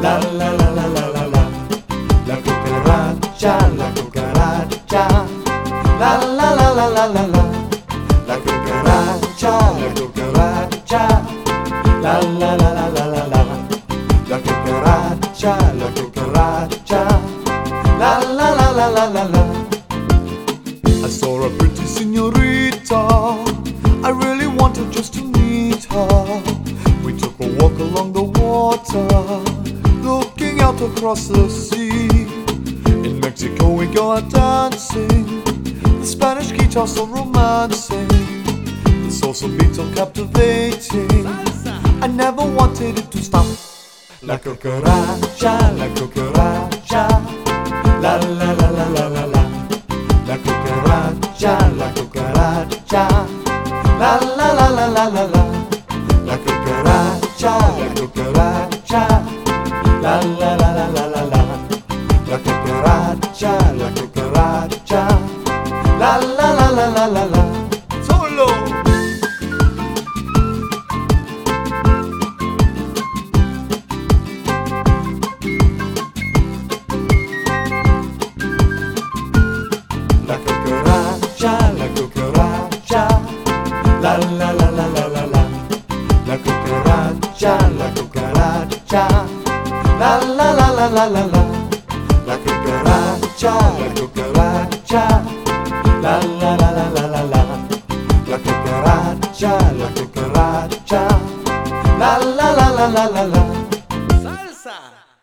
La la la la la la la. La cucaracha, la cucaracha. La la la la la la la. La cucaracha, la cucaracha. La la la la la la la. La cucaracha, la cucaracha. La la la la la la la. I saw a pretty señorita. I really wanted just to meet her. We took a walk along the water, looking out across the sea. In Mexico we go out dancing, the Spanish guitar so romancing, the salsa beat so captivating. I never wanted it to stop. La cucaracha, la cucaracha. La la la la la la la. La cucaracha, la cucaracha. La la la la la la la. La cucaracha, la cucaracha. La la la la la la la. La cucaracha, la cucaracha. La la la la la la la. Solo. La cucaracha, la cucaracha. La la la la la la la. La cucaracha, la cucaracha. La la la la la la la. La cucaracha, la cucaracha. La la la la la la la. La cucaracha, la cucaracha. La la la la la la la. Salsa.